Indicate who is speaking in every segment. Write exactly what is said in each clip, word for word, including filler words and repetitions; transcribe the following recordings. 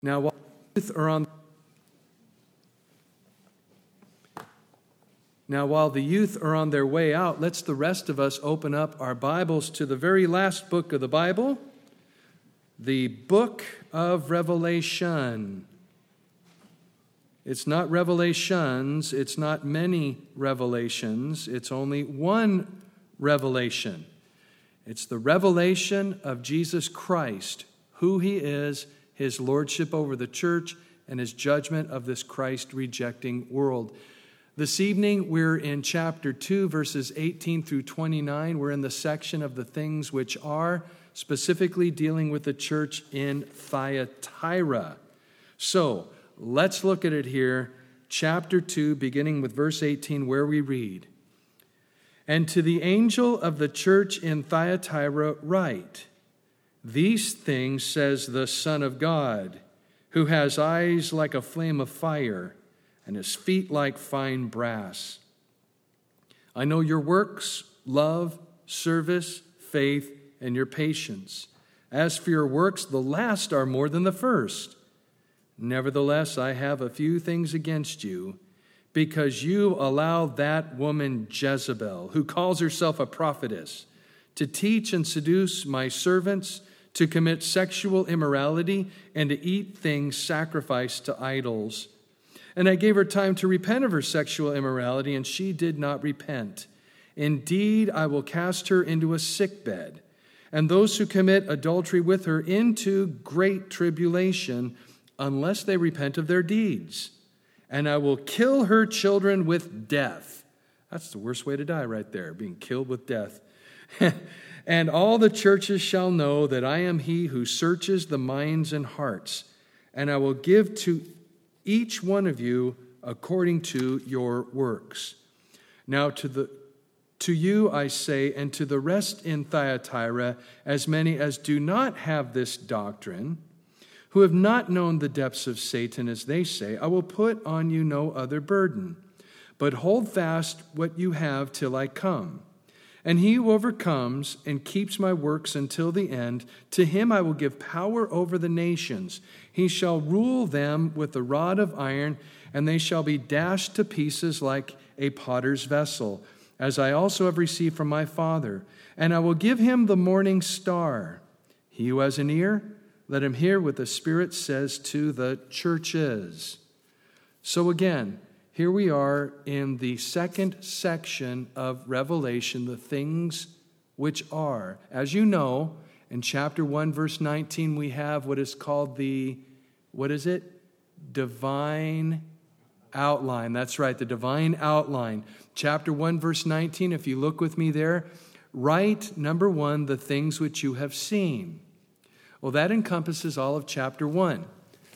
Speaker 1: Now, while the youth are on, now while the youth are on their way out, let's the rest of us open up our Bibles to the very last book of the Bible, the book of Revelation. It's not revelations, it's not many revelations, it's only one revelation. It's the revelation of Jesus Christ, who he is, his lordship over the church, and his judgment of this Christ-rejecting world. This evening, we're in chapter two, verses eighteen through twenty-nine. We're in the section of the things which are, specifically dealing with the church in Thyatira. So, let's look at it here, chapter two, beginning with verse eighteen, where we read, "And to the angel of the church in Thyatira write, These things says the Son of God, who has eyes like a flame of fire, and his feet like fine brass. I know your works, love, service, faith, and your patience. As for your works, the last are more than the first. Nevertheless, I have a few things against you, because you allow that woman Jezebel, who calls herself a prophetess, to teach and seduce my servants to commit sexual immorality and to eat things sacrificed to idols. And I gave her time to repent of her sexual immorality, and she did not repent. Indeed, I will cast her into a sickbed, and those who commit adultery with her into great tribulation, unless they repent of their deeds. And I will kill her children with death." That's the worst way to die right there, being killed with death. "And all the churches shall know that I am he who searches the minds and hearts, and I will give to each one of you according to your works. Now to the to you I say, and to the rest in Thyatira, as many as do not have this doctrine, who have not known the depths of Satan as they say, I will put on you no other burden, but hold fast what you have till I come. And he who overcomes and keeps my works until the end, to him I will give power over the nations. He shall rule them with a rod of iron, and they shall be dashed to pieces like a potter's vessel, as I also have received from my Father. And I will give him the morning star. He who has an ear, let him hear what the Spirit says to the churches." So again, here we are in the second section of Revelation, the things which are. As you know, in chapter one, verse nineteen, we have what is called the, what is it? Divine outline. That's right, the divine outline. Chapter one, verse nineteen, if you look with me there, write, number one, the things which you have seen. Well, that encompasses all of chapter one.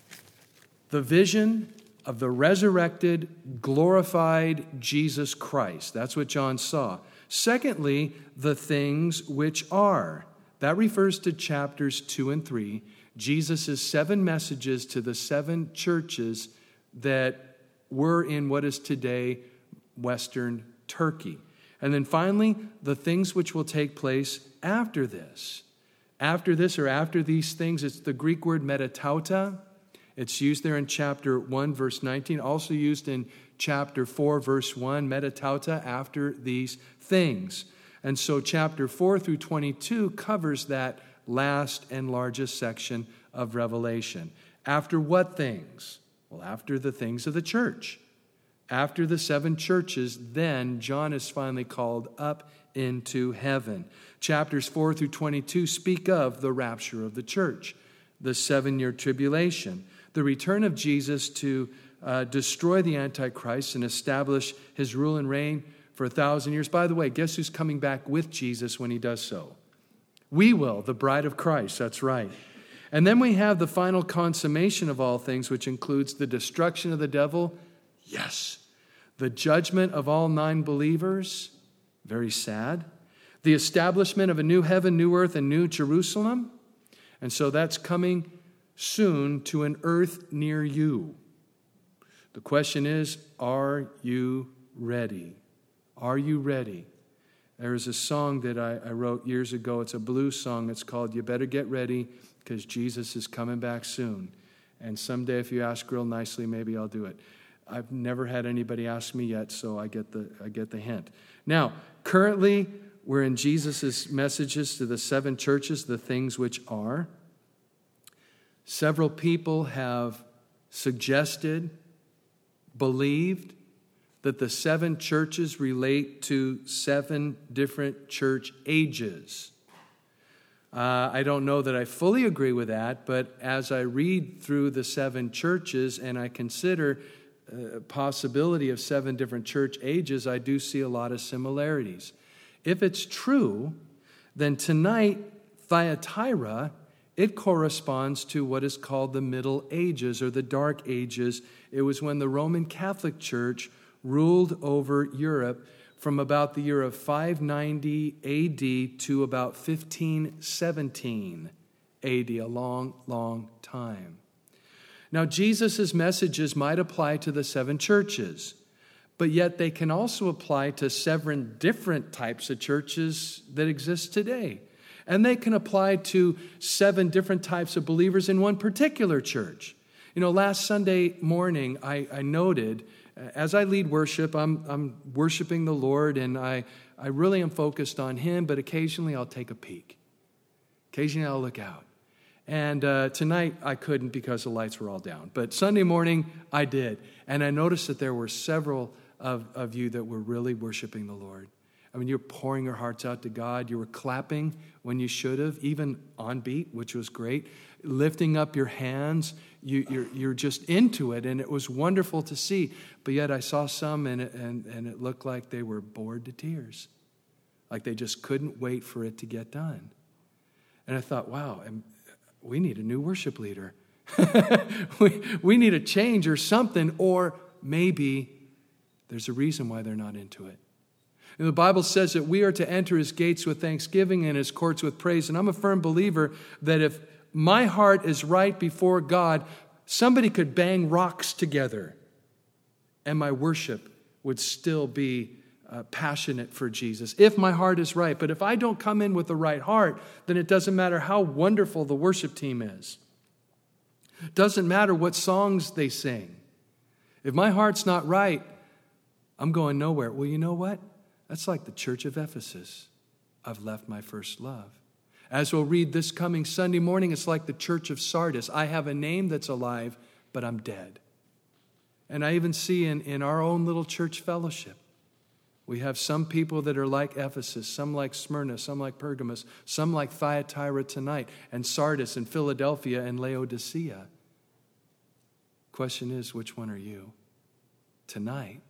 Speaker 1: The vision of the resurrected, glorified Jesus Christ. That's what John saw. Secondly, the things which are. That refers to chapters two and three, Jesus' seven messages to the seven churches that were in what is today Western Turkey. And then finally, the things which will take place after this. After this or after these things, it's the Greek word metatauta. It's used there in chapter one, verse nineteen, also used in chapter four, verse one, metatauta, after these things. And so chapter four through twenty-two covers that last and largest section of Revelation. After what things? Well, after the things of the church. After the seven churches, then John is finally called up into heaven. Chapters four through twenty-two speak of the rapture of the church, the seven-year tribulation, the return of Jesus to uh, destroy the Antichrist and establish his rule and reign for a thousand years. By the way, guess who's coming back with Jesus when he does so? We will, the bride of Christ, that's right. And then we have the final consummation of all things, which includes the destruction of the devil, yes. The judgment of all non-believers, very sad. The establishment of a new heaven, new earth, and new Jerusalem. And so that's coming soon to an earth near you. The question is, are you ready? Are you ready? There is a song that I, I wrote years ago. It's a blues song. It's called "You Better Get Ready because Jesus is coming back soon." And someday if you ask real nicely, maybe I'll do it. I've never had anybody ask me yet, so I get the I get the hint. Now, currently, we're in Jesus' messages to the seven churches, the things which are. Several people have suggested, believed, that the seven churches relate to seven different church ages. Uh, I don't know that I fully agree with that, but as I read through the seven churches and I consider uh, possibility of seven different church ages, I do see a lot of similarities. If it's true, then tonight, Thyatira, it corresponds to what is called the Middle Ages or the Dark Ages. It was when the Roman Catholic Church ruled over Europe from about the year of five ninety A D to about fifteen seventeen A D, a long, long time. Now, Jesus' messages might apply to the seven churches, but yet they can also apply to seven different types of churches that exist today. And they can apply to seven different types of believers in one particular church. You know, last Sunday morning, I, I noted, as I lead worship, I'm, I'm worshiping the Lord, and I, I really am focused on Him, but occasionally I'll take a peek. Occasionally I'll look out. And uh, tonight I couldn't because the lights were all down. But Sunday morning I did. And I noticed that there were several of, of you that were really worshiping the Lord. I mean, you're pouring your hearts out to God. You were clapping when you should have, even on beat, which was great. Lifting up your hands. You, you're, you're just into it, and it was wonderful to see. But yet I saw some, and it, and, and it looked like they were bored to tears. Like they just couldn't wait for it to get done. And I thought, wow, and we need a new worship leader. we, we need a change or something, or maybe there's a reason why they're not into it. And the Bible says that we are to enter His gates with thanksgiving and His courts with praise. And I'm a firm believer that if my heart is right before God, somebody could bang rocks together and my worship would still be uh, passionate for Jesus, if my heart is right. But if I don't come in with the right heart, then it doesn't matter how wonderful the worship team is. It doesn't matter what songs they sing. If my heart's not right, I'm going nowhere. Well, you know what? That's like the church of Ephesus. I've left my first love. As we'll read this coming Sunday morning, it's like the church of Sardis. I have a name that's alive, but I'm dead. And I even see in, in our own little church fellowship, we have some people that are like Ephesus, some like Smyrna, some like Pergamos, some like Thyatira tonight, and Sardis and Philadelphia and Laodicea. Question is, which one are you tonight?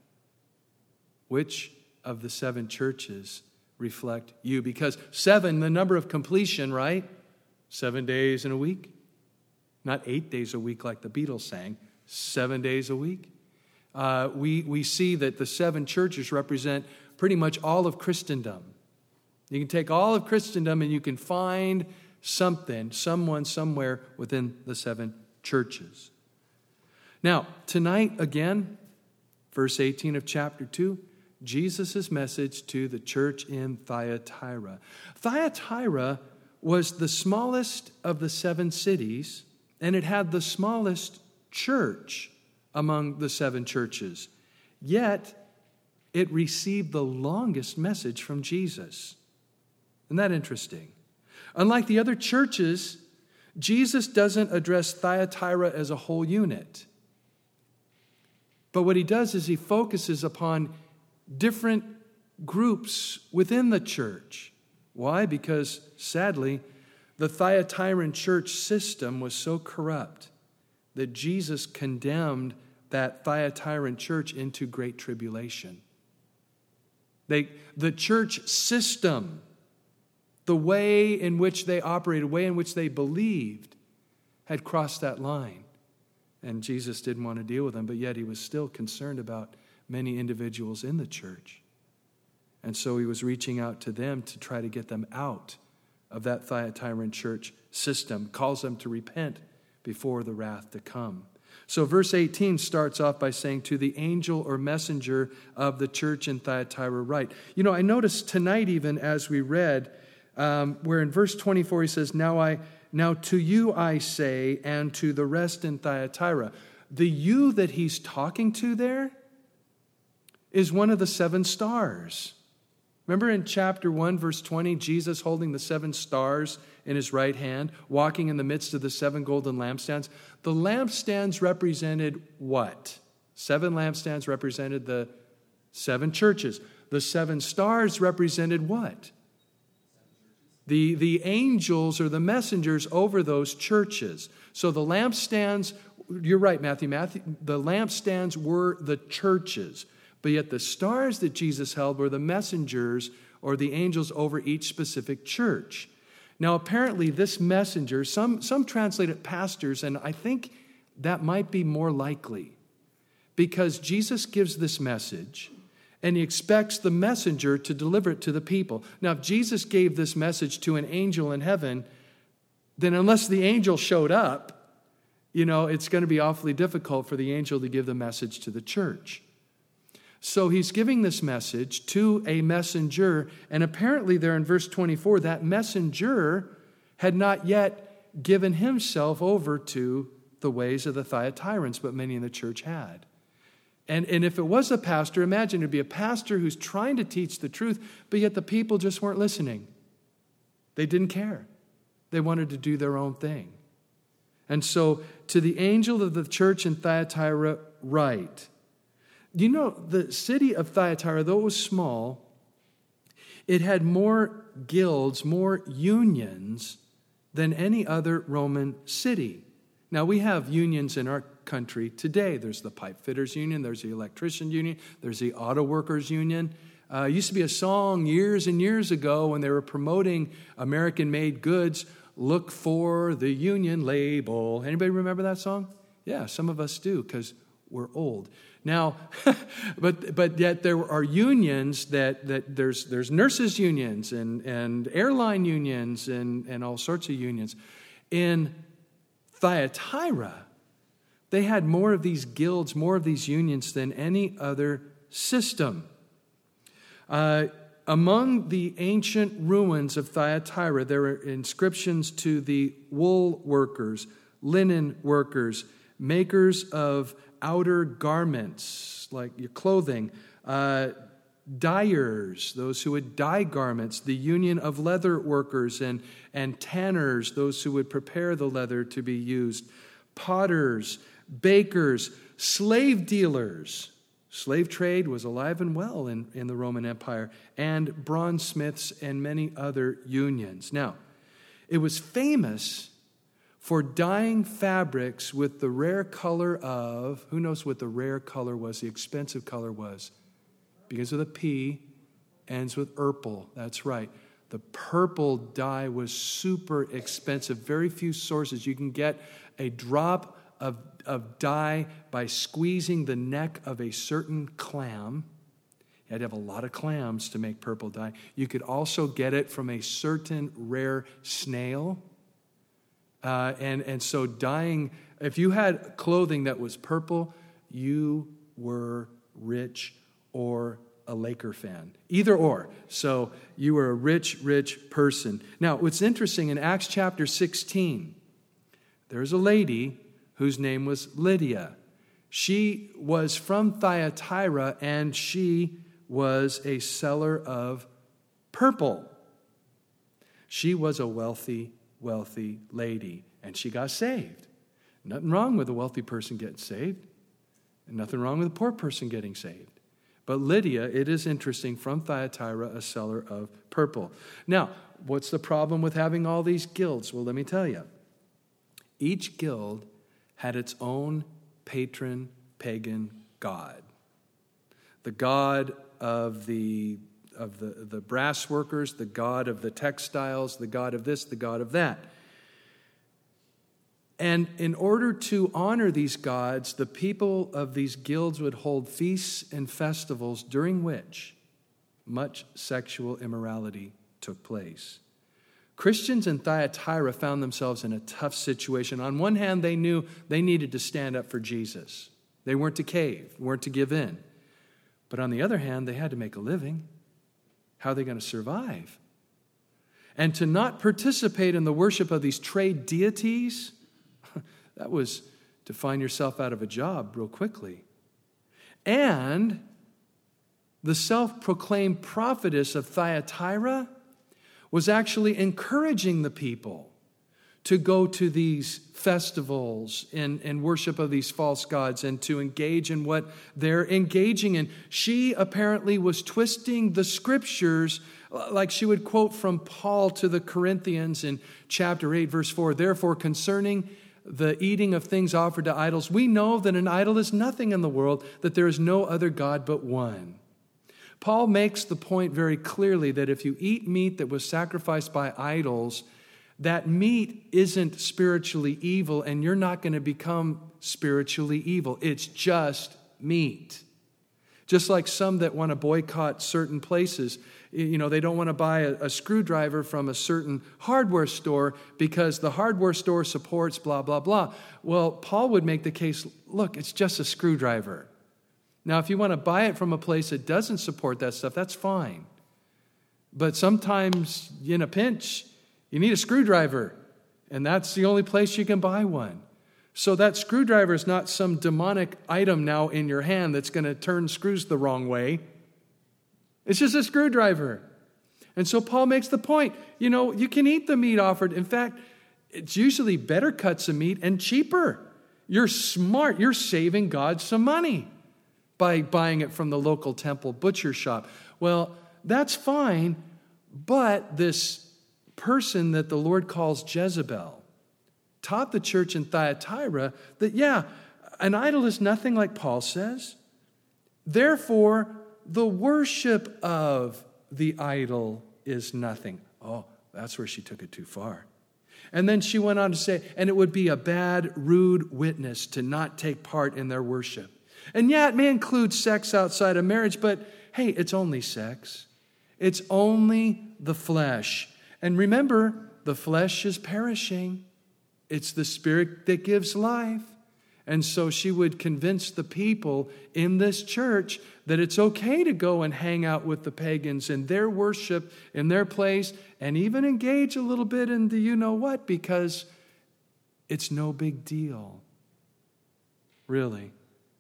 Speaker 1: Which of the seven churches reflect you? Because seven, the number of completion, right? Seven days in a week. Not eight days a week like the Beatles sang. Seven days a week. Uh, we, we see that the seven churches represent pretty much all of Christendom. You can take all of Christendom and you can find something, someone, somewhere within the seven churches. Now, tonight, again, verse eighteen of chapter two, Jesus' message to the church in Thyatira. Thyatira was the smallest of the seven cities, and it had the smallest church among the seven churches. Yet, it received the longest message from Jesus. Isn't that interesting? Unlike the other churches, Jesus doesn't address Thyatira as a whole unit. But what he does is he focuses upon different groups within the church. Why? Because, sadly, the Thyatiran church system was so corrupt that Jesus condemned that Thyatiran church into great tribulation. They, the church system, the way in which they operated, the way in which they believed, had crossed that line. And Jesus didn't want to deal with them, but yet he was still concerned about many individuals in the church. And so he was reaching out to them to try to get them out of that Thyatiran church system, calls them to repent before the wrath to come. So verse eighteen starts off by saying, to the angel or messenger of the church in Thyatira write. You know, I noticed tonight even as we read, um, where in verse twenty-four he says, now I now to you I say, and to the rest in Thyatira. The you that he's talking to there is one of the seven stars. Remember in chapter one, verse twenty, Jesus holding the seven stars in his right hand, walking in the midst of the seven golden lampstands. The lampstands represented what? Seven lampstands represented the seven churches. The seven stars represented what? The, the angels or the messengers over those churches. So the lampstands, you're right, Matthew, Matthew, the lampstands were the churches. But yet the stars that Jesus held were the messengers or the angels over each specific church. Now, apparently this messenger, some, some translate it pastors, and I think that might be more likely. Because Jesus gives this message, and he expects the messenger to deliver it to the people. Now, if Jesus gave this message to an angel in heaven, then unless the angel showed up, you know, it's going to be awfully difficult for the angel to give the message to the church. So he's giving this message to a messenger, and apparently there in verse twenty-four, that messenger had not yet given himself over to the ways of the Thyatirans, but many in the church had. And, and if it was a pastor, imagine it'd be a pastor who's trying to teach the truth, but yet the people just weren't listening. They didn't care. They wanted to do their own thing. And so to the angel of the church in Thyatira, write. You know, the city of Thyatira, though it was small, it had more guilds, more unions than any other Roman city. Now, we have unions in our country today. There's the pipe fitters union, there's the electrician union, there's the auto workers union. Uh, it used to be a song years and years ago when they were promoting American-made goods, look for the union label. Anybody remember that song? Yeah, some of us do because we're old. Now, but but yet there are unions that, that there's there's nurses unions and, and airline unions and, and all sorts of unions. In Thyatira, they had more of these guilds, more of these unions than any other system. Uh, among the ancient ruins of Thyatira, there are inscriptions to the wool workers, linen workers, makers of outer garments, like your clothing, uh, dyers, those who would dye garments, the union of leather workers and, and tanners, those who would prepare the leather to be used, potters, bakers, slave dealers. Slave trade was alive and well in, in the Roman Empire, and bronzesmiths and many other unions. Now, it was famous for dyeing fabrics with the rare color of, who knows what the rare color was, the expensive color was? Begins with a P, ends with purple. That's right. The purple dye was super expensive. Very few sources. You can get a drop of, of dye by squeezing the neck of a certain clam. You had to have a lot of clams to make purple dye. You could also get it from a certain rare snail. Uh, and, and so dyeing, if you had clothing that was purple, you were rich or a Laker fan. Either or. So you were a rich, rich person. Now, what's interesting, in Acts chapter sixteen, there's a lady whose name was Lydia. She was from Thyatira, and she was a seller of purple. She was a wealthy wealthy lady, and she got saved. Nothing wrong with a wealthy person getting saved, and nothing wrong with a poor person getting saved. But Lydia, it is interesting, from Thyatira, a seller of purple. Now, what's the problem with having all these guilds? Well, let me tell you. Each guild had its own patron pagan god. The god of the of the, the brass workers, the god of the textiles, the god of this, the god of that. And in order to honor these gods, the people of these guilds would hold feasts and festivals during which much sexual immorality took place. Christians in Thyatira found themselves in a tough situation. On one hand, they knew they needed to stand up for Jesus. They weren't to cave, weren't to give in. But on the other hand, they had to make a living. How are they going to survive? And to not participate in the worship of these trade deities, that was to find yourself out of a job real quickly. And the self-proclaimed prophetess of Thyatira was actually encouraging the people to go to these festivals and, and worship of these false gods and to engage in what they're engaging in. She apparently was twisting the scriptures, like she would quote from Paul to the Corinthians in chapter eight, verse four. Therefore, concerning the eating of things offered to idols, we know that an idol is nothing in the world, that there is no other God but one. Paul makes the point very clearly that if you eat meat that was sacrificed by idols, that meat isn't spiritually evil, and you're not going to become spiritually evil. It's just meat. Just like some that want to boycott certain places. You know, they don't want to buy a, a screwdriver from a certain hardware store because the hardware store supports blah, blah, blah. Well, Paul would make the case, look, it's just a screwdriver. Now, if you want to buy it from a place that doesn't support that stuff, that's fine. But sometimes, in a pinch, you need a screwdriver, and that's the only place you can buy one. So that screwdriver is not some demonic item now in your hand that's going to turn screws the wrong way. It's just a screwdriver. And so Paul makes the point, you know, you can eat the meat offered. In fact, it's usually better cuts of meat and cheaper. You're smart. You're saving God some money by buying it from the local temple butcher shop. Well, that's fine, but this person that the Lord calls Jezebel taught the church in Thyatira that, yeah, an idol is nothing, like Paul says. Therefore, the worship of the idol is nothing. Oh, that's where she took it too far. And then she went on to say, and it would be a bad, rude witness to not take part in their worship. And yeah, it may include sex outside of marriage, but hey, it's only sex. It's only the flesh. And remember, the flesh is perishing. It's the spirit that gives life. And so she would convince the people in this church that it's okay to go and hang out with the pagans in their worship, in their place, and even engage a little bit in the you-know-what, because it's no big deal. Really.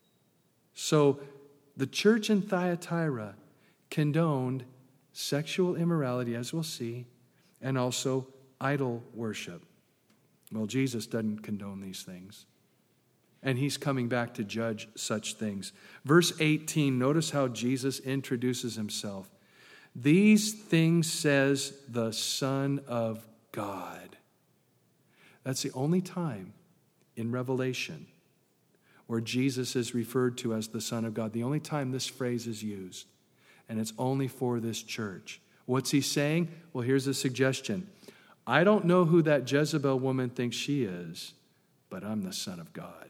Speaker 1: So the church in Thyatira condoned sexual immorality, as we'll see, and also idol worship. Well, Jesus doesn't condone these things. And he's coming back to judge such things. Verse eighteen, notice how Jesus introduces himself. These things says the Son of God. That's the only time in Revelation where Jesus is referred to as the Son of God. The only time this phrase is used. And it's only for this church. What's he saying? Well, here's a suggestion. I don't know who that Jezebel woman thinks she is, but I'm the Son of God.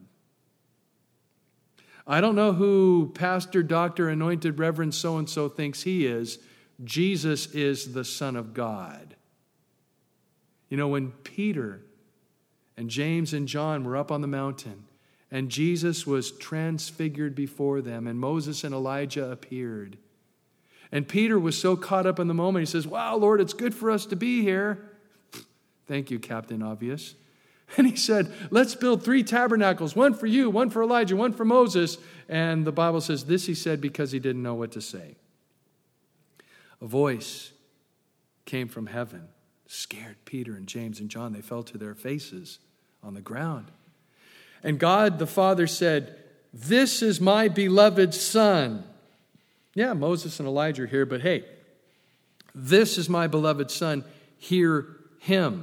Speaker 1: I don't know who Pastor, Doctor, Anointed Reverend so-and-so thinks he is. Jesus is the Son of God. You know, when Peter and James and John were up on the mountain, and Jesus was transfigured before them, and Moses and Elijah appeared, and Peter was so caught up in the moment, he says, wow, Lord, it's good for us to be here. Thank you, Captain Obvious. And he said, let's build three tabernacles, one for you, one for Elijah, one for Moses. And the Bible says this he said because he didn't know what to say. A voice came from heaven, scared Peter and James and John. They fell to their faces on the ground. And God the Father said, this is my beloved Son. Yeah, Moses and Elijah are here, but hey, this is my beloved Son. Hear him.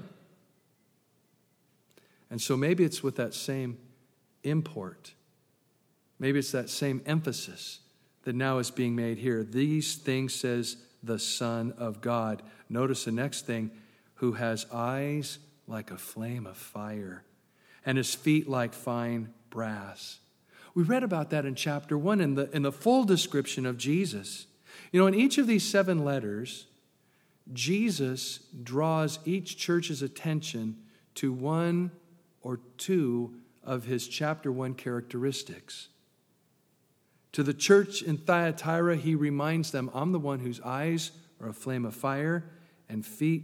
Speaker 1: And so maybe it's with that same import. Maybe it's that same emphasis that now is being made here. These things says the Son of God. Notice the next thing, who has eyes like a flame of fire and his feet like fine brass. We read about that in chapter one in the, in the full description of Jesus. You know, in each of these seven letters, Jesus draws each church's attention to one or two of his chapter one characteristics. To the church in Thyatira, he reminds them, I'm the one whose eyes are a flame of fire and feet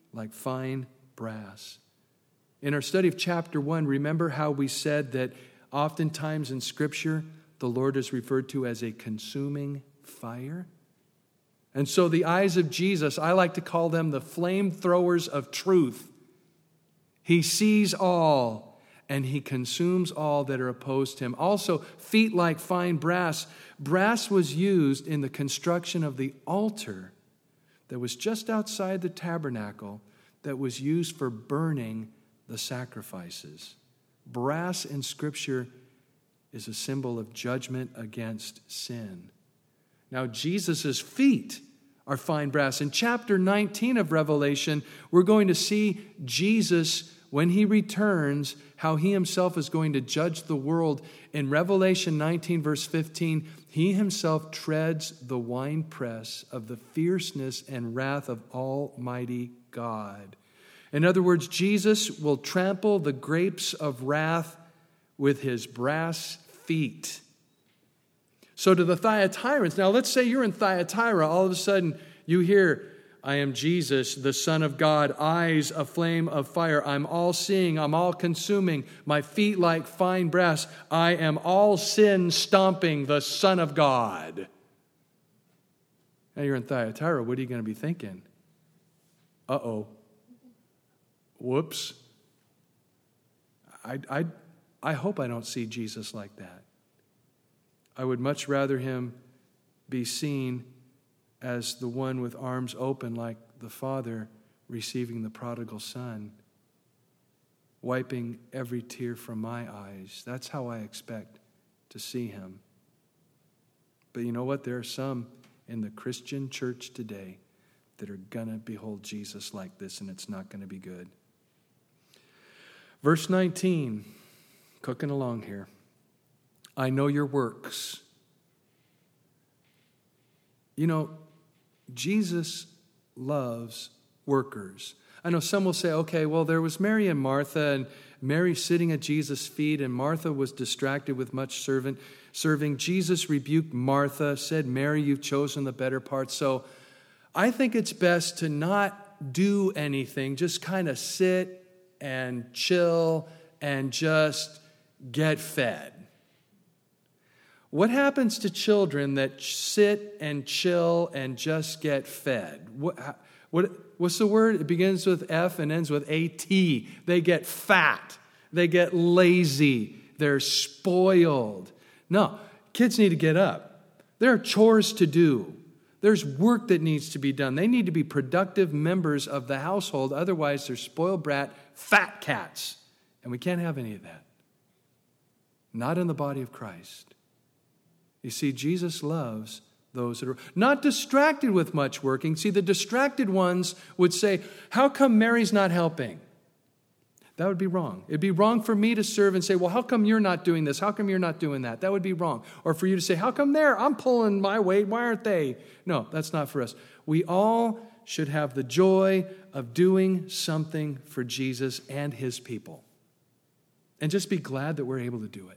Speaker 1: like fine brass. In our study of chapter one, remember how we said that oftentimes in Scripture, the Lord is referred to as a consuming fire? And so the eyes of Jesus, I like to call them the flamethrowers of truth. He sees all, and he consumes all that are opposed to him. Also, feet like fine brass. Brass was used in the construction of the altar that was just outside the tabernacle that was used for burning the sacrifices. Brass in Scripture is a symbol of judgment against sin. Now, Jesus' feet are fine brass. In chapter nineteen of Revelation, we're going to see Jesus, when he returns, how he himself is going to judge the world. In Revelation nineteen, verse fifteen, he himself treads the winepress of the fierceness and wrath of Almighty God. In other words, Jesus will trample the grapes of wrath with his brass feet. So to the Thyatirans, now let's say you're in Thyatira, all of a sudden you hear, I am Jesus, the Son of God, eyes a flame of fire. I'm all seeing, I'm all consuming, my feet like fine brass. I am all sin stomping, the Son of God. Now you're in Thyatira, what are you going to be thinking? Uh-oh. Whoops. I, I, I hope I don't see Jesus like that. I would much rather him be seen as the one with arms open like the Father receiving the prodigal son, wiping every tear from my eyes. That's how I expect to see him. But you know what? There are some in the Christian church today that are going to behold Jesus like this, and it's not going to be good. Verse nineteen, cooking along here. I know your works. You know, Jesus loves workers. I know some will say, okay, well, there was Mary and Martha, and Mary sitting at Jesus' feet, and Martha was distracted with much servant serving. Jesus rebuked Martha, said, Mary, you've chosen the better part. So I think it's best to not do anything, just kind of sit and chill and just get fed. What happens to children that sit and chill and just get fed? What, what, what's the word? It begins with F and ends with A T. They get fat. They get lazy. They're spoiled. No, kids need to get up. There are chores to do. There's work that needs to be done. They need to be productive members of the household. Otherwise, they're spoiled brat, fat cats. And we can't have any of that. Not in the body of Christ. You see, Jesus loves those that are not distracted with much working. See, the distracted ones would say, how come Mary's not helping? That would be wrong. It'd be wrong for me to serve and say, well, how come you're not doing this? How come you're not doing that? That would be wrong. Or for you to say, how come they're, I'm pulling my weight, why aren't they? No, that's not for us. We all should have the joy of doing something for Jesus and his people. And just be glad that we're able to do it.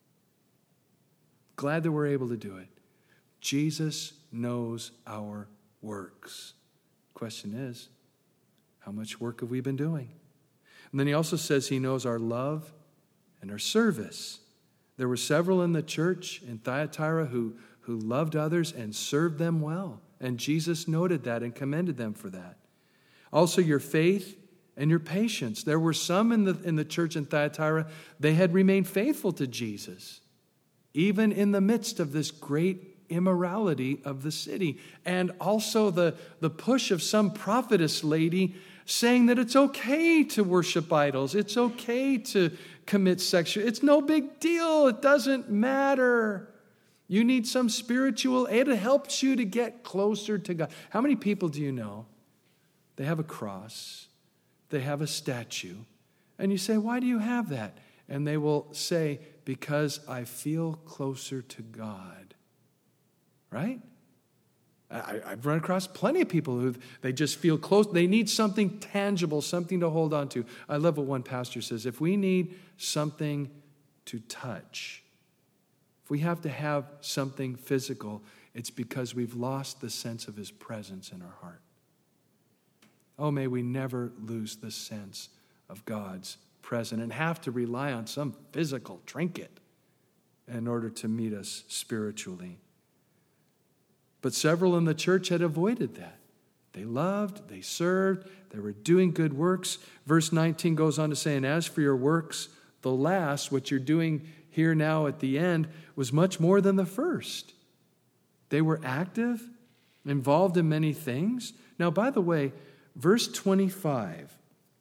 Speaker 1: Glad that we're able to do it. Jesus knows our works. Question is, how much work have we been doing? And then he also says he knows our love and our service. There were several in the church in Thyatira who, who loved others and served them well. And Jesus noted that and commended them for that. Also your faith and your patience. There were some in the, in the church in Thyatira, they had remained faithful to Jesus, even in the midst of this great immorality of the city. And also the, the push of some prophetess lady saying that it's okay to worship idols. It's okay to commit sexual. It's no big deal. It doesn't matter. You need some spiritual aid. It helps you to get closer to God. How many people do you know? They have a cross. They have a statue. And you say, why do you have that? And they will say, because I feel closer to God. Right? I, I've run across plenty of people who they just feel close. They need something tangible, something to hold on to. I love what one pastor says. If we need something to touch, if we have to have something physical, it's because we've lost the sense of his presence in our heart. Oh, may we never lose the sense of God's presence and have to rely on some physical trinket in order to meet us spiritually. But several in the church had avoided that. They loved, they served, they were doing good works. Verse nineteen goes on to say, and as for your works, the last, what you're doing here now at the end, was much more than the first. They were active, involved in many things. Now, by the way, verse twenty-five,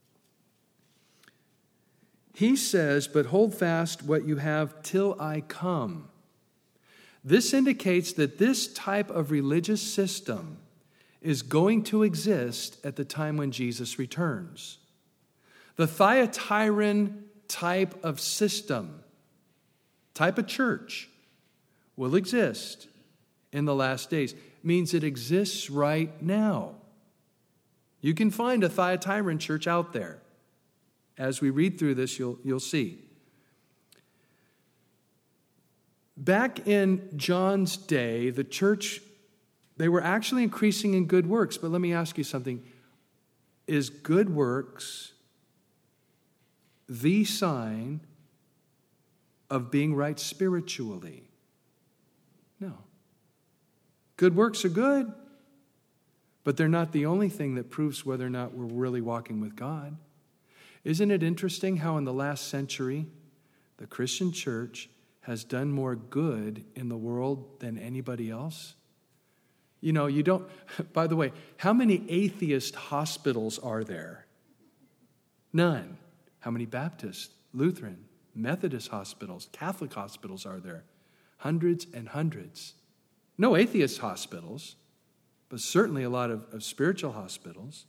Speaker 1: he says, but hold fast what you have till I come. This indicates that this type of religious system is going to exist at the time when Jesus returns. The Thyatiran type of system, type of church, will exist in the last days. It means it exists right now. You can find a Thyatiran church out there. As we read through this, you'll, you'll see. Back in John's day, the church, they were actually increasing in good works. But let me ask you something. Is good works the sign of being right spiritually? No. Good works are good, but they're not the only thing that proves whether or not we're really walking with God. Isn't it interesting how in the last century, the Christian church has done more good in the world than anybody else? You know, you don't, by the way, how many atheist hospitals are there? None. How many Baptist, Lutheran, Methodist hospitals, Catholic hospitals are there? Hundreds and hundreds. No atheist hospitals, but certainly a lot of, of spiritual hospitals.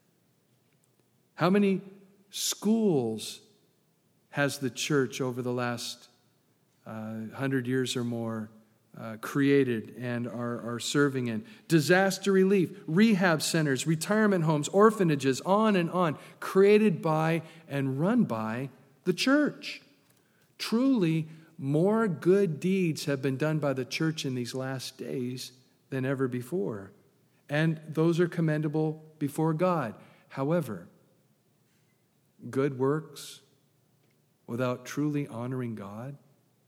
Speaker 1: How many schools has the church over the last uh, hundred years or more uh, created and are, are serving in? Disaster relief, rehab centers, retirement homes, orphanages, on and on, created by and run by the church. Truly, more good deeds have been done by the church in these last days than ever before. And those are commendable before God. However, good works without truly honoring God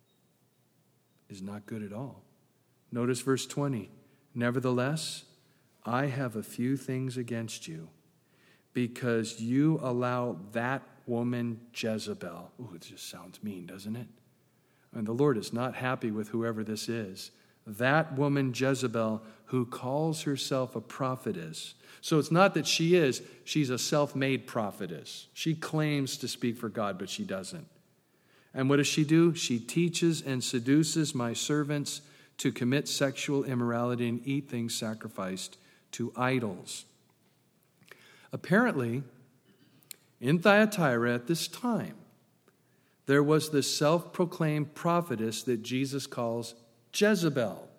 Speaker 1: is not good at all. Notice verse twenty. Nevertheless, I have a few things against you, because you allow that woman Jezebel. Ooh, it just sounds mean, doesn't it? And the Lord is not happy with whoever this is. That woman Jezebel, who calls herself a prophetess. So it's not that she is, she's a self-made prophetess. She claims to speak for God, but she doesn't. And what does she do? She teaches and seduces my servants to commit sexual immorality and eat things sacrificed to idols. Apparently, in Thyatira at this time, there was this self-proclaimed prophetess that Jesus calls Jezebel.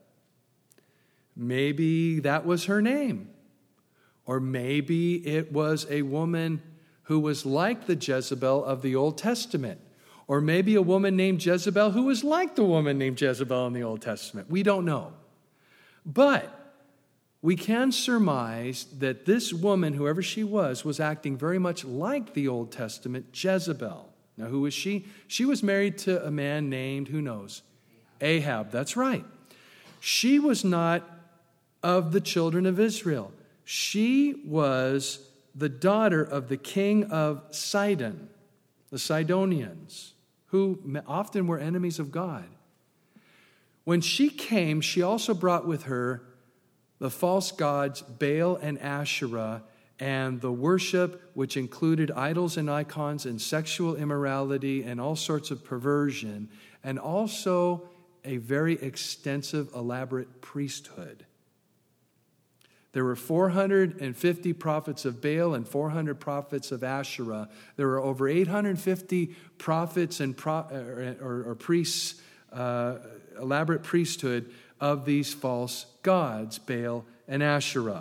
Speaker 1: Maybe that was her name. Or maybe it was a woman who was like the Jezebel of the Old Testament. Or maybe a woman named Jezebel who was like the woman named Jezebel in the Old Testament. We don't know. But we can surmise that this woman, whoever she was, was acting very much like the Old Testament Jezebel. Now, who was she? She was married to a man named, who knows? Ahab. That's right. She was not of the children of Israel. She was the daughter of the king of Sidon, the Sidonians, who often were enemies of God. When she came, she also brought with her the false gods Baal and Asherah, and the worship which included idols and icons and sexual immorality and all sorts of perversion, and also a very extensive, elaborate priesthood. There were four hundred fifty prophets of Baal and four hundred prophets of Asherah. There were over eight hundred fifty prophets and pro, or, or, or priests, uh, elaborate priesthood of these false gods, Baal and Asherah.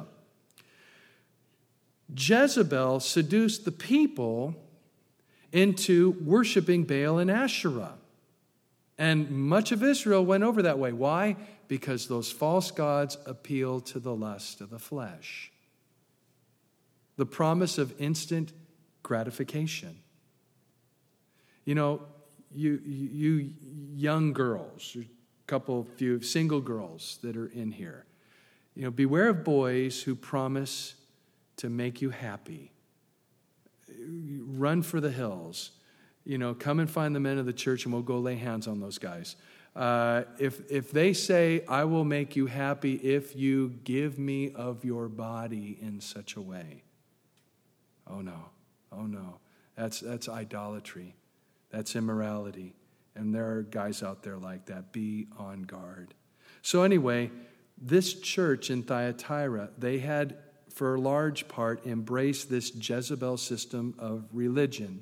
Speaker 1: Jezebel seduced the people into worshiping Baal and Asherah. And much of Israel went over that way. Why? Because those false gods appeal to the lust of the flesh. the promise of instant gratification. You know, you, you young girls, a couple, few single girls that are in here, you know, beware of boys who promise to make you happy. Run for the hills. You know, come and find the men of the church and we'll go lay hands on those guys. Uh, if if they say, I will make you happy if you give me of your body in such a way. Oh no, oh no. That's that's idolatry. That's immorality. And there are guys out there like that. Be on guard. So anyway, this church in Thyatira, they had, for a large part, embraced this Jezebel system of religion.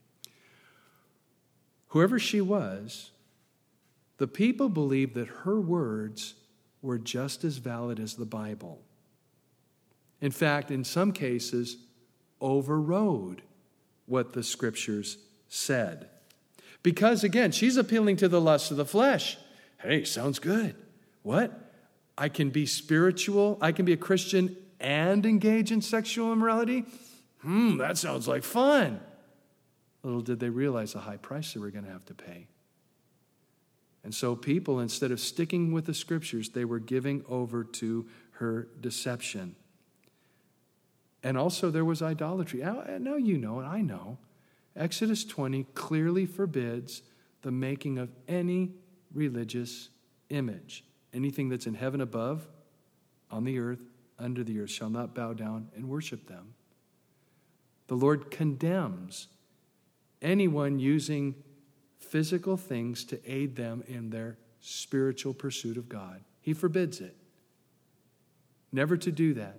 Speaker 1: Whoever she was, the people believed that her words were just as valid as the Bible. In fact, in some cases, overrode what the Scriptures said. Because, again, she's appealing to the lust of the flesh. Hey, sounds good. What? I can be spiritual, I can be a Christian and engage in sexual immorality? Hmm, that sounds like fun. Little did they realize the high price they were going to have to pay. And so people, instead of sticking with the Scriptures, they were giving over to her deception. And also there was idolatry. Now, now you know, and I know, Exodus twenty clearly forbids the making of any religious image. Anything that's in heaven above, on the earth, under the earth, shall not bow down and worship them. The Lord condemns anyone using physical things to aid them in their spiritual pursuit of God. He forbids it. Never to do that.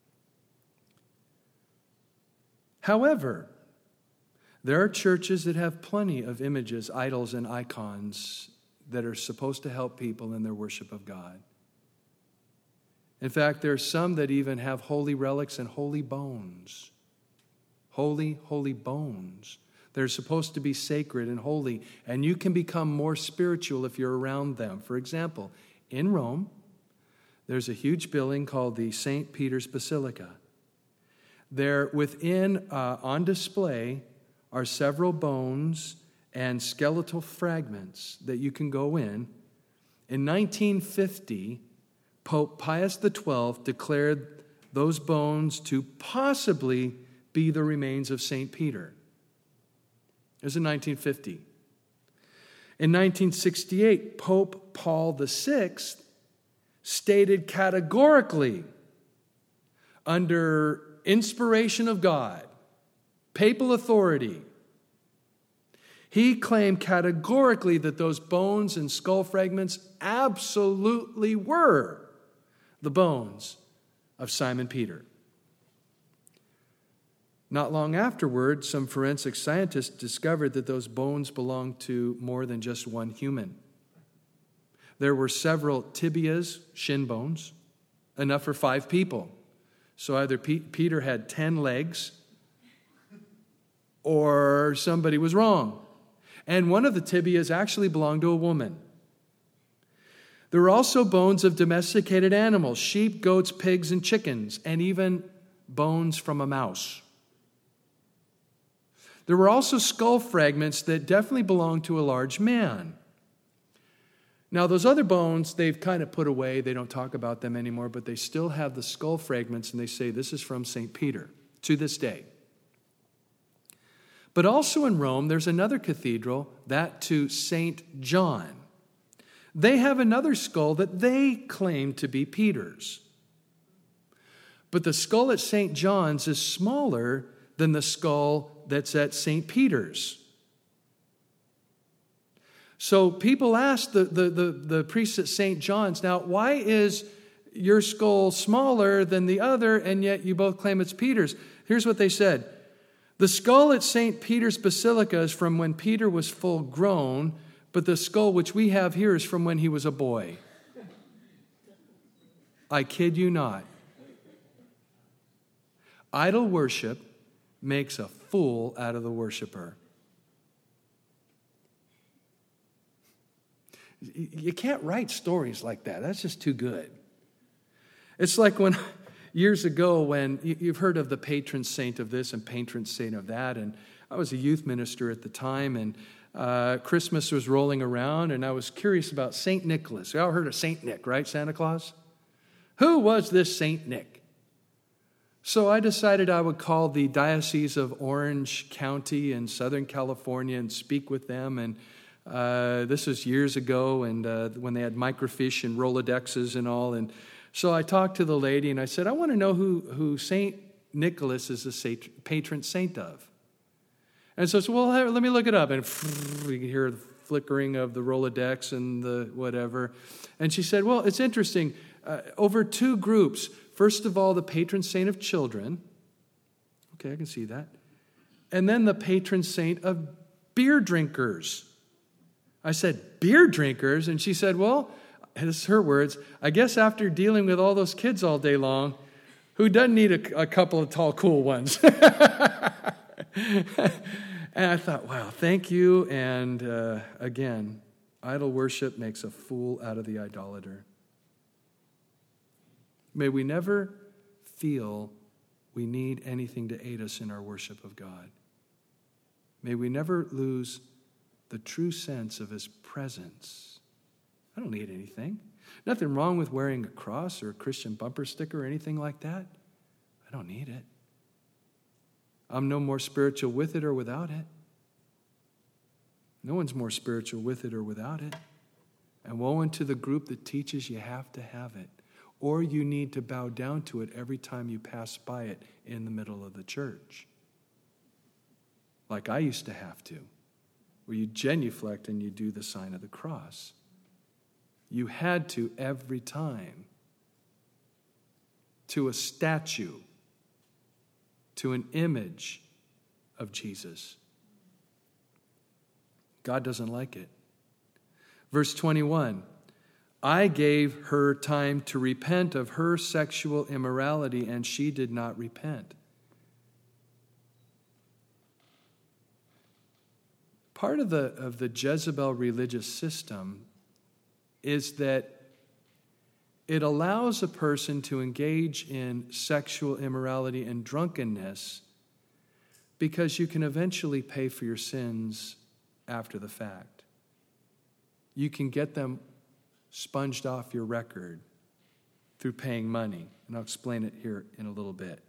Speaker 1: However, there are churches that have plenty of images, idols, and icons that are supposed to help people in their worship of God. In fact, there are some that even have holy relics and holy bones. Holy, holy bones. They're supposed to be sacred and holy, and you can become more spiritual if you're around them. For example, in Rome, there's a huge building called the Saint Peter's Basilica. There, within, uh, on display, are several bones and skeletal fragments that you can go in. In nineteen fifty, Pope Pius the twelfth declared those bones to possibly be the remains of Saint Peter. It was in nineteen fifty. In nineteen sixty-eight, Pope Paul the sixth stated categorically, under inspiration of God, papal authority, he claimed categorically that those bones and skull fragments absolutely were the bones of Simon Peter. Not long afterward, some forensic scientists discovered that those bones belonged to more than just one human. There were several tibias, shin bones, enough for five people. So either Peter had ten legs or somebody was wrong. And one of the tibias actually belonged to a woman. There were also bones of domesticated animals, sheep, goats, pigs, and chickens, and even bones from a mouse. There were also skull fragments that definitely belonged to a large man. Now, those other bones, they've kind of put away. They don't talk about them anymore, but they still have the skull fragments, and they say this is from Saint Peter to this day. But also in Rome, there's another cathedral, that to Saint John. They have another skull that they claim to be Peter's. But the skull at Saint John's is smaller than the skull that's at Saint Peter's. So people ask the, the, the, the priests at Saint John's, now, why is your skull smaller than the other, and yet you both claim it's Peter's? Here's what they said. The skull at Saint Peter's Basilica is from when Peter was full grown, but the skull which we have here is from when he was a boy. I kid you not. Idol worship makes a fool out of the worshiper. You can't write stories like that. That's just too good. It's like when, years ago when you've heard of the patron saint of this and patron saint of that, and I was a youth minister at the time, and uh, Christmas was rolling around, and I was curious about Saint Nicholas. You all heard of Saint Nick, right? Santa Claus? Who was this Saint Nick? So I decided I would call the Diocese of Orange County in Southern California and speak with them. And uh, this was years ago, and uh, when they had microfiche and Rolodexes and all. And so I talked to the lady, and I said, I want to know who, who Saint Nicholas is the patron saint of. And so, so well, let me look it up. And you can hear the flickering of the Rolodex and the whatever. And she said, well, it's interesting. Uh, over two groups. First of all, the patron saint of children. Okay, I can see that. And then the patron saint of beer drinkers. I said, beer drinkers? And she said, well, this is her words, I guess after dealing with all those kids all day long, who doesn't need a, a couple of tall, cool ones? And I thought, wow, thank you. And uh, again, idol worship makes a fool out of the idolater. May we never feel we need anything to aid us in our worship of God. May we never lose the true sense of His presence. I don't need anything. Nothing wrong with wearing a cross or a Christian bumper sticker or anything like that. I don't need it. I'm no more spiritual with it or without it. No one's more spiritual with it or without it. And woe unto the group that teaches you have to have it, or you need to bow down to it every time you pass by it in the middle of the church. Like I used to have to, where you genuflect and you do the sign of the cross. You had to every time, to a statue, to an image of Jesus. God doesn't like it. Verse twenty-one, I gave her time to repent of her sexual immorality, and she did not repent. Part of the, of the Jezebel religious system is that it allows a person to engage in sexual immorality and drunkenness because you can eventually pay for your sins after the fact. You can get them sponged off your record through paying money. And I'll explain it here in a little bit.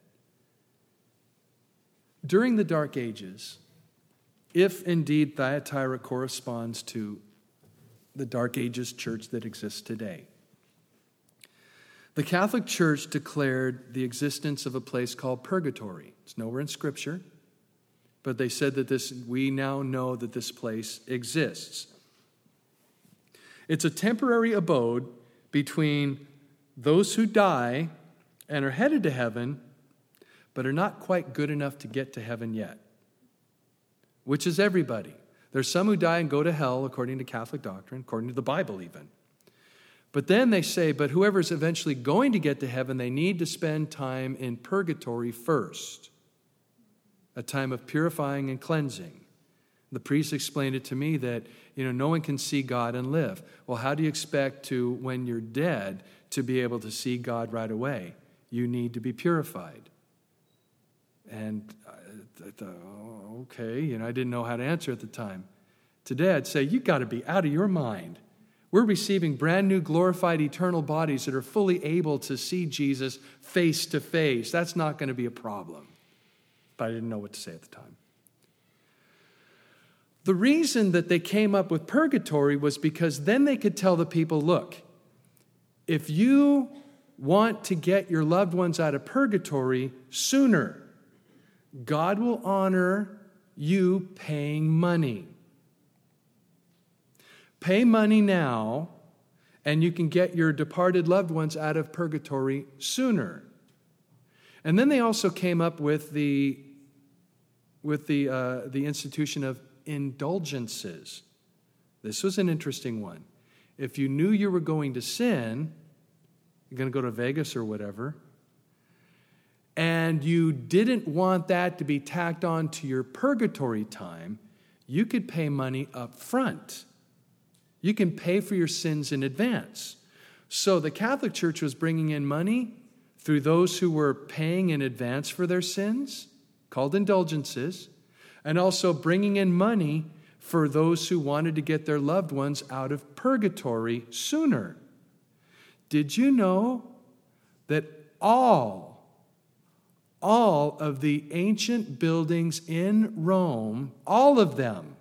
Speaker 1: During the Dark Ages, if indeed Thyatira corresponds to the Dark Ages church that exists today, the Catholic Church declared the existence of a place called purgatory. It's nowhere in Scripture, but they said that this, we now know that this place exists. It's a temporary abode between those who die and are headed to heaven, but are not quite good enough to get to heaven yet, which is everybody. There's some who die and go to hell, according to Catholic doctrine, according to the Bible even. But then they say, but whoever's eventually going to get to heaven, they need to spend time in purgatory first, a time of purifying and cleansing. The priest explained it to me that, you know, no one can see God and live. Well, how do you expect to, when you're dead, to be able to see God right away? You need to be purified. And I thought, oh, okay, you know, I didn't know how to answer at the time. Today I'd say, you've got to be out of your mind. We're receiving brand new glorified eternal bodies that are fully able to see Jesus face to face. That's not going to be a problem. But I didn't know what to say at the time. The reason that they came up with purgatory was because then they could tell the people, look, if you want to get your loved ones out of purgatory sooner, God will honor you paying money. Pay money now, and you can get your departed loved ones out of purgatory sooner. And then they also came up with the, with the, uh, the institution of indulgences. This was an interesting one. If you knew you were going to sin, you're going to go to Vegas or whatever, and you didn't want that to be tacked on to your purgatory time, you could pay money up front. You can pay for your sins in advance. So the Catholic Church was bringing in money through those who were paying in advance for their sins, called indulgences, and also bringing in money for those who wanted to get their loved ones out of purgatory sooner. Did you know that all, all of the ancient buildings in Rome, all of them,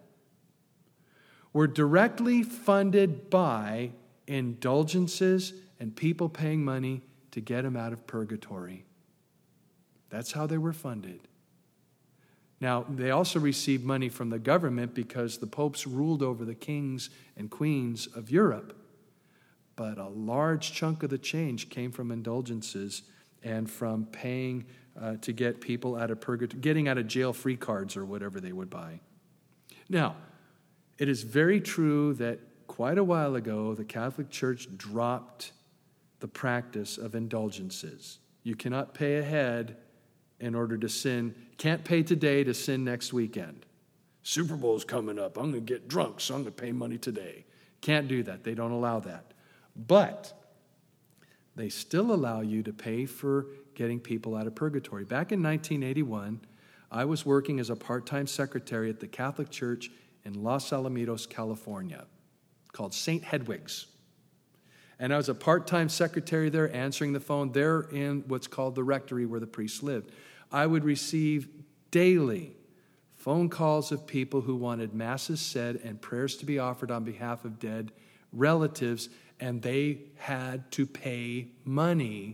Speaker 1: were directly funded by indulgences and people paying money to get them out of purgatory? That's how they were funded. Now, they also received money from the government because the popes ruled over the kings and queens of Europe. But a large chunk of the change came from indulgences and from paying uh, to get people out of purgatory, getting out of jail free cards or whatever they would buy. Now, it is very true that quite a while ago, the Catholic Church dropped the practice of indulgences. You cannot pay ahead in order to sin. Can't pay today to sin next weekend. Super Bowl's coming up. I'm going to get drunk, so I'm going to pay money today. Can't do that. They don't allow that. But they still allow you to pay for getting people out of purgatory. Back in nineteen eighty-one, I was working as a part-time secretary at the Catholic Church in Los Alamitos, California, called Saint Hedwig's. And I was a part-time secretary there, answering the phone there in what's called the rectory where the priests lived. I would receive daily phone calls of people who wanted masses said and prayers to be offered on behalf of dead relatives, and they had to pay money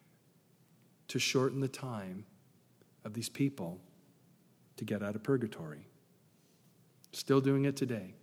Speaker 1: to shorten the time of these people to get out of purgatory. Still doing it today.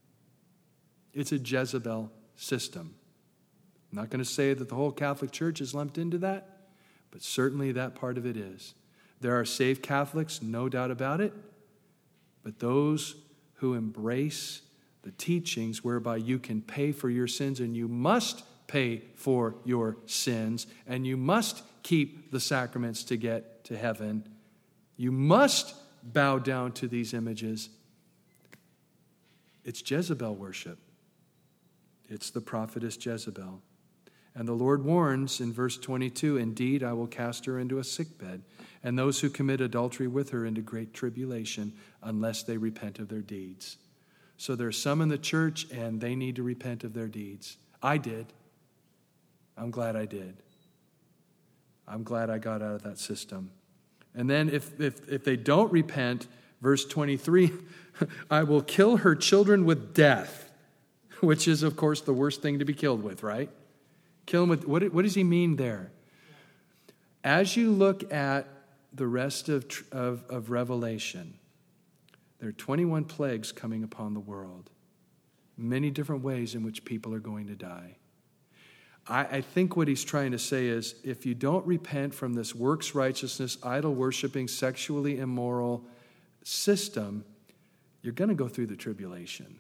Speaker 1: It's a Jezebel system. I'm not going to say that the whole Catholic Church is lumped into that, but certainly that part of it is. There are saved Catholics, no doubt about it, but those who embrace the teachings whereby you can pay for your sins and you must pay for your sins and you must keep the sacraments to get to heaven. You must bow down to these images. It's Jezebel worship. It's the prophetess Jezebel. And the Lord warns in verse twenty-two, "Indeed, I will cast her into a sickbed, and those who commit adultery with her into great tribulation, unless they repent of their deeds." So there's some in the church, and they need to repent of their deeds. I did. I'm glad I did. I'm glad I got out of that system. And then if if, if they don't repent, verse twenty-three, "I will kill her children with death," which is, of course, the worst thing to be killed with, right? Kill them with, what, what does he mean there? As you look at the rest of, of, of Revelation, there are twenty-one plagues coming upon the world. Many different ways in which people are going to die. I, I think what he's trying to say is, if you don't repent from this works righteousness, idol-worshiping, sexually immoral system, you're going to go through the tribulation.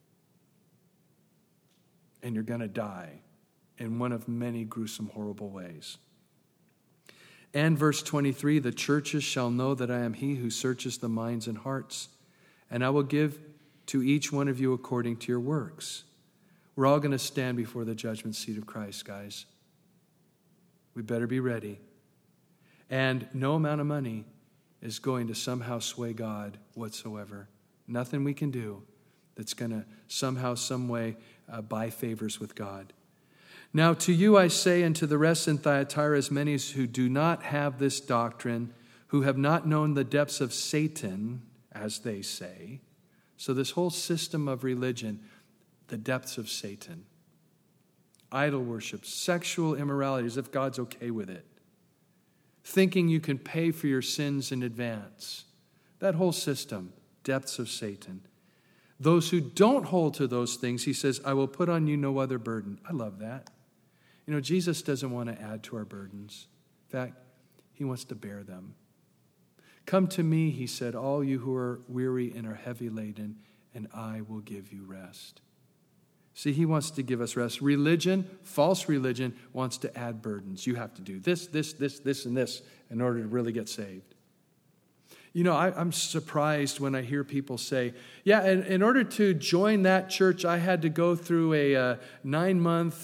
Speaker 1: And you're going to die in one of many gruesome, horrible ways. And verse twenty-three, "The churches shall know that I am he who searches the minds and hearts, and I will give to each one of you according to your works." We're all going to stand before the judgment seat of Christ, guys. We better be ready. And no amount of money is going to somehow sway God whatsoever. Nothing we can do that's going to somehow, some way uh, buy favors with God. "Now to you I say, and to the rest in Thyatira, as many as who do not have this doctrine, who have not known the depths of Satan, as they say." So this whole system of religion, the depths of Satan. Idol worship, sexual immorality, as if God's okay with it. Thinking you can pay for your sins in advance. That whole system, depths of Satan. Those who don't hold to those things, he says, "I will put on you no other burden." I love that. You know, Jesus doesn't want to add to our burdens. In fact, he wants to bear them. "Come to me," he said, "all you who are weary and are heavy laden, and I will give you rest." See, he wants to give us rest. Religion, false religion, wants to add burdens. You have to do this, this, this, this, and this in order to really get saved. You know, I, I'm surprised when I hear people say, yeah, in, in order to join that church, I had to go through a uh, nine-month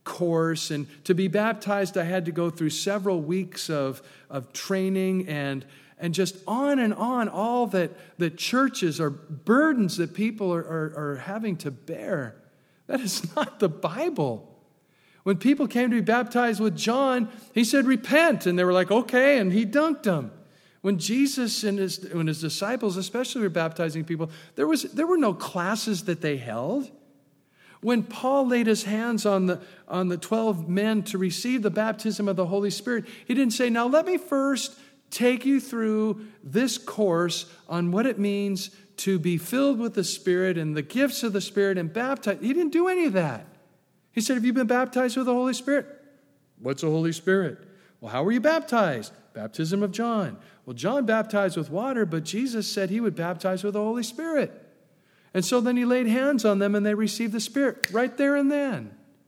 Speaker 1: course. And to be baptized, I had to go through several weeks of, of training and, and just on and on, all that, that churches are burdens that people are, are, are having to bear. That is not the Bible. When people came to be baptized with John, he said, repent. And they were like, okay, and he dunked them. When Jesus and his, when his disciples especially were baptizing people, there, was, there were no classes that they held. When Paul laid his hands on the, on the twelve men to receive the baptism of the Holy Spirit, he didn't say, now let me first take you through this course on what it means to be filled with the Spirit and the gifts of the Spirit and baptized. He didn't do any of that. He said, have you been baptized with the Holy Spirit? What's the Holy Spirit? Well, how were you baptized? Baptism of John. Well, John baptized with water, but Jesus said he would baptize with the Holy Spirit. And so then he laid hands on them and they received the Spirit right there and then.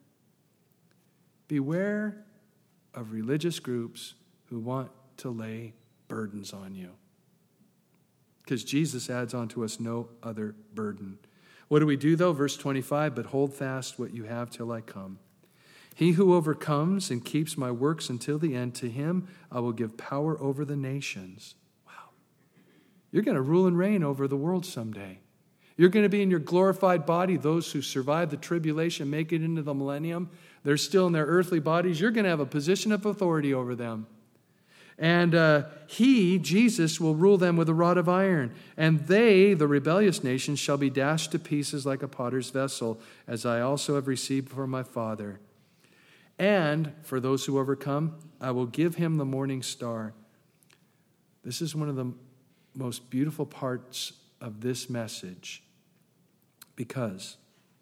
Speaker 1: Beware of religious groups who want to lay burdens on you. Because Jesus adds on to us no other burden. What do we do though? Verse twenty-five, but hold fast what you have till I come. He who overcomes and keeps my works until the end, to him I will give power over the nations. Wow. You're going to rule and reign over the world someday. You're going to be in your glorified body. Those who survive the tribulation, make it into the millennium, they're still in their earthly bodies. You're going to have a position of authority over them. And uh, he, Jesus, will rule them with a rod of iron. And they, the rebellious nations, shall be dashed to pieces like a potter's vessel, as I also have received from my Father. And for those who overcome, I will give him the morning star. This is one of the most beautiful parts of this message, because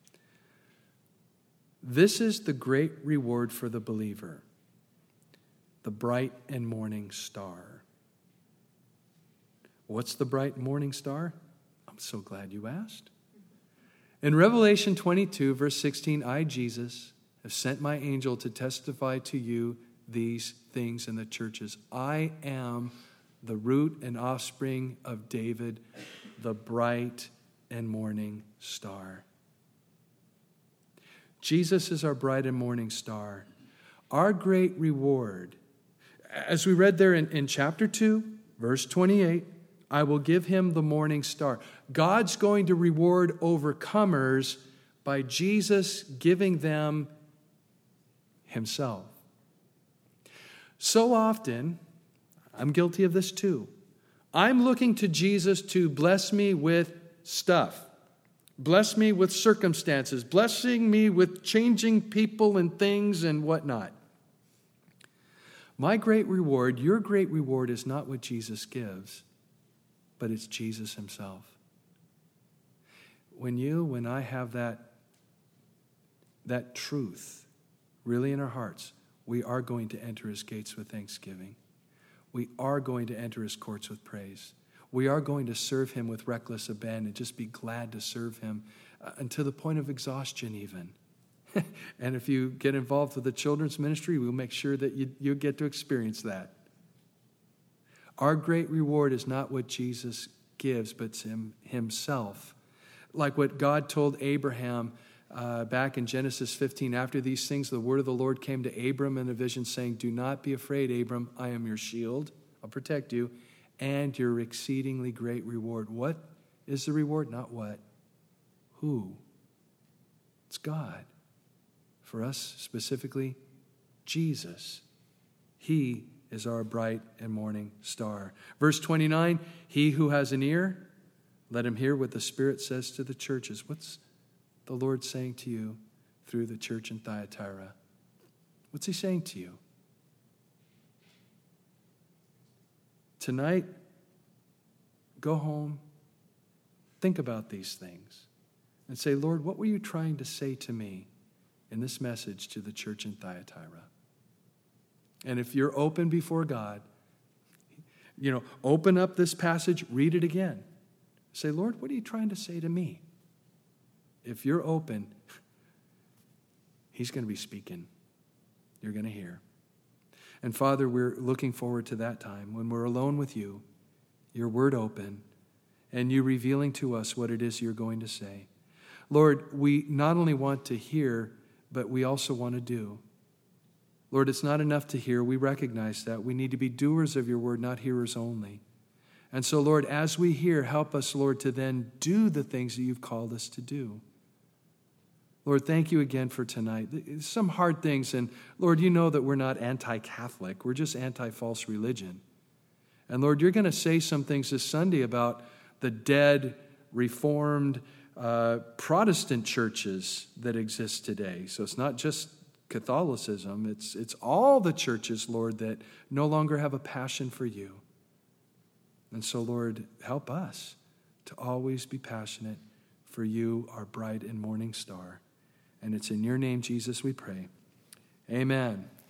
Speaker 1: this is the great reward for the believer. The bright and morning star. What's the bright morning star? I'm so glad you asked. In Revelation twenty-two, verse sixteen, I, Jesus, have sent my angel to testify to you these things in the churches. I am the root and offspring of David, the bright and morning star. Jesus is our bright and morning star. Our great reward, as we read there in, in chapter two, verse twenty-eight, I will give him the morning star. God's going to reward overcomers by Jesus giving them himself. So often, I'm guilty of this too. I'm looking to Jesus to bless me with stuff. Bless me with circumstances. Blessing me with changing people and things and whatnot. My great reward, your great reward, is not what Jesus gives, but it's Jesus himself. When you, when I have that, that truth really in our hearts, we are going to enter his gates with thanksgiving. We are going to enter his courts with praise. We are going to serve him with reckless abandon, just be glad to serve him uh, until the point of exhaustion even. And if you get involved with the children's ministry, we'll make sure that you, you get to experience that. Our great reward is not what Jesus gives, but him, himself. Like what God told Abraham uh, back in Genesis fifteen. After these things, the word of the Lord came to Abram in a vision, saying, do not be afraid, Abram. I am your shield. I'll protect you. And your exceedingly great reward. What is the reward? Not what. Who? It's God. For us specifically, Jesus. He is our bright and morning star. Verse twenty-nine, he who has an ear, let him hear what the Spirit says to the churches. What's the Lord saying to you through the church in Thyatira? What's he saying to you? Tonight, go home, think about these things, and say, Lord, what were you trying to say to me in this message to the church in Thyatira? And if you're open before God, you know, open up this passage, read it again. Say, Lord, what are you trying to say to me? If you're open, he's going to be speaking. You're going to hear. And Father, we're looking forward to that time when we're alone with you, your word open, and you revealing to us what it is you're going to say. Lord, we not only want to hear, but we also want to do. Lord, it's not enough to hear. We recognize that. We need to be doers of your word, not hearers only. And so, Lord, as we hear, help us, Lord, to then do the things that you've called us to do. Lord, thank you again for tonight. Some hard things, and Lord, you know that we're not anti-Catholic. We're just anti-false religion. And Lord, you're going to say some things this Sunday about the dead, Reformed, uh, Protestant churches that exist today. So it's not just Catholicism. It's, it's all the churches, Lord, that no longer have a passion for you. And so, Lord, help us to always be passionate for you, our bright and morning star. And it's in your name, Jesus, we pray. Amen.